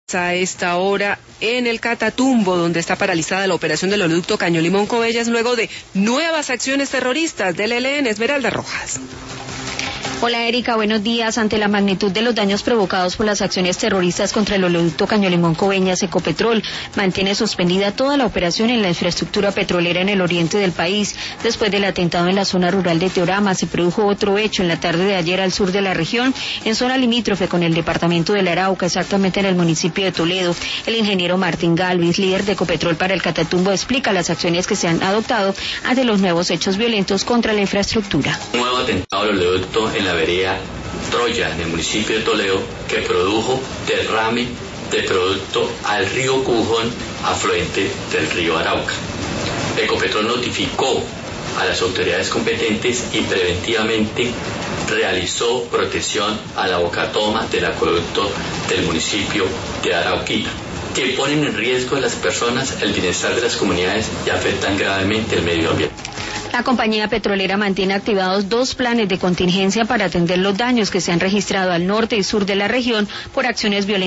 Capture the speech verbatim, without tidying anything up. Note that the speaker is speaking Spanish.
A esta hora en el Catatumbo, donde está paralizada la operación del oleoducto Caño Limón Coveyes luego de nuevas acciones terroristas del E L N. Esmeralda Rojas. Hola Erika, buenos días. Ante la magnitud de los daños provocados por las acciones terroristas contra el oleoducto Caño Limón Coveyes, Ecopetrol mantiene suspendida toda la operación en la infraestructura petrolera en el oriente del país. Después del atentado en la zona rural de Teorama, se produjo otro hecho en la tarde de ayer al sur de la región, en zona limítrofe con el departamento del Arauca, exactamente en el municipio de Toledo. El ingeniero Martín Galvis, líder de Ecopetrol para el Catatumbo, explica las acciones que se han adoptado ante los nuevos hechos violentos contra la infraestructura. Un nuevo atentado al oleoducto en la vereda Troya, en el municipio de Toledo, que produjo derrame de producto al río Cujón, afluente del río Arauca. Ecopetrol notificó a las autoridades competentes y preventivamente realizó protección a la bocatoma del acueducto del municipio de Arauquita, que ponen en riesgo a las personas, el bienestar de las comunidades y afectan gravemente el medio ambiente. La compañía petrolera mantiene activados dos planes de contingencia para atender los daños que se han registrado al norte y sur de la región por acciones violentas